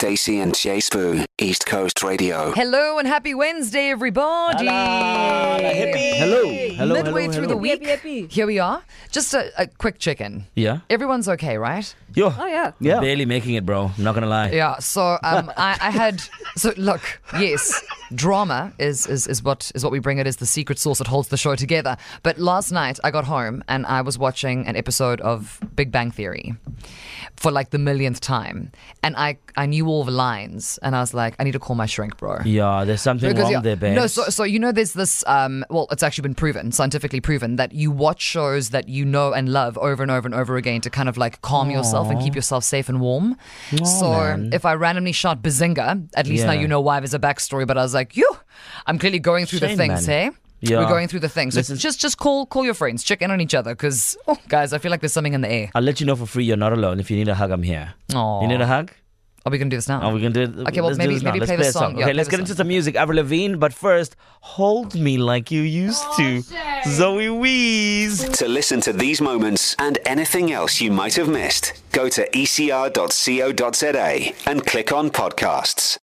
Stacey and Jay Spoo, East Coast Radio. Hello and happy Wednesday, everybody. Hello. Midway through the week, here we are. Just a quick check-in. Yeah. Everyone's okay, right? Yo. Oh, yeah. Yeah. Barely making it, bro. I'm not gonna lie. Yeah. So I had. So look, yes, drama is what we bring. It is the secret sauce that holds the show together. But last night I got home and I was watching an episode of Big Bang Theory for like the millionth time, and I knew all the lines, and I was like, I need to call my shrink, bro. Yeah, there's something wrong there, babe. No, so you know, there's this. Well, it's actually been proven, scientifically proven, that you watch shows that you know and love over and over and over again to kind of like calm yourself and keep yourself safe and warm. So man. if I randomly shot Bazinga, at least now Yeah. you know why there's a backstory. But I was like, I'm clearly going through the Shame, things, man. hey. Yeah. We're going through the things. So Listen. just call your friends, check in on each other, because guys, I feel like there's something in the air. I'll let you know for free. You're not alone. If you need a hug, I'm here. Aw. You need a hug? Are we gonna do this now? Oh, we can do it. Okay, well, Let's do maybe this now. play Let's the song. Yeah, Okay, play let's the get song. into some music. Avril Lavigne, but first, Hold Me Like You Used to. Zoe Wees. To listen to these moments and anything else you might have missed, go to ecr.co.za and click on podcasts.